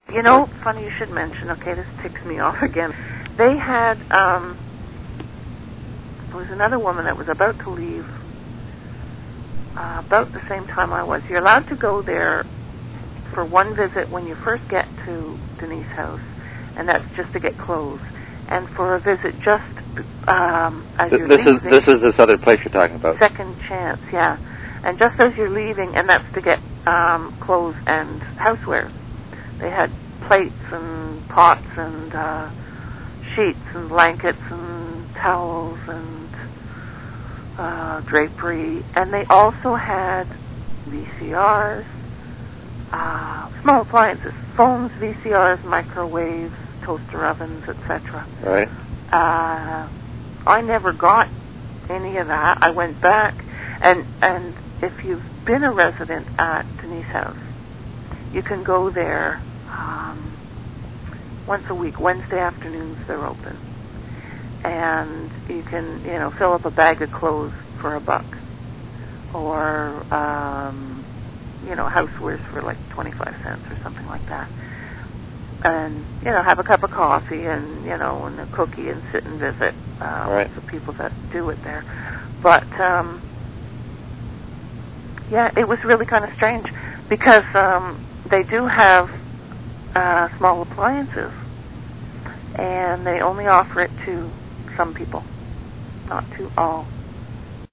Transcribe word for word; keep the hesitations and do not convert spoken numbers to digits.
You know, funny you should mention, okay, this ticks me off again. They had, um, there was another woman that was about to leave uh, about the same time I was. You're allowed to go there for one visit when you first get to Denise House, and that's just to get clothes. And for a visit just um, as Th- you're this leaving. This is this is this other place you're talking about. Second Chance, yeah. And just as you're leaving, and that's to get um, clothes and housewares. They had plates and pots and uh, sheets and blankets and towels and uh, drapery. And they also had V C Rs, uh, small appliances, phones, V C Rs, microwaves, toaster ovens, et cetera. Right. Uh, I never got any of that. I went back, and and if you've been a resident at Denise House, you can go there um, once a week. Wednesday afternoons they're open, and you can you know fill up a bag of clothes for a buck, or um, you know housewares for like twenty-five cents or something like that. And, you know, have a cup of coffee and, you know, and a cookie and sit and visit uh, right. with the people that do it there. But, um, yeah, it was really kind of strange because um, they do have uh, small appliances, and they only offer it to some people, not to all.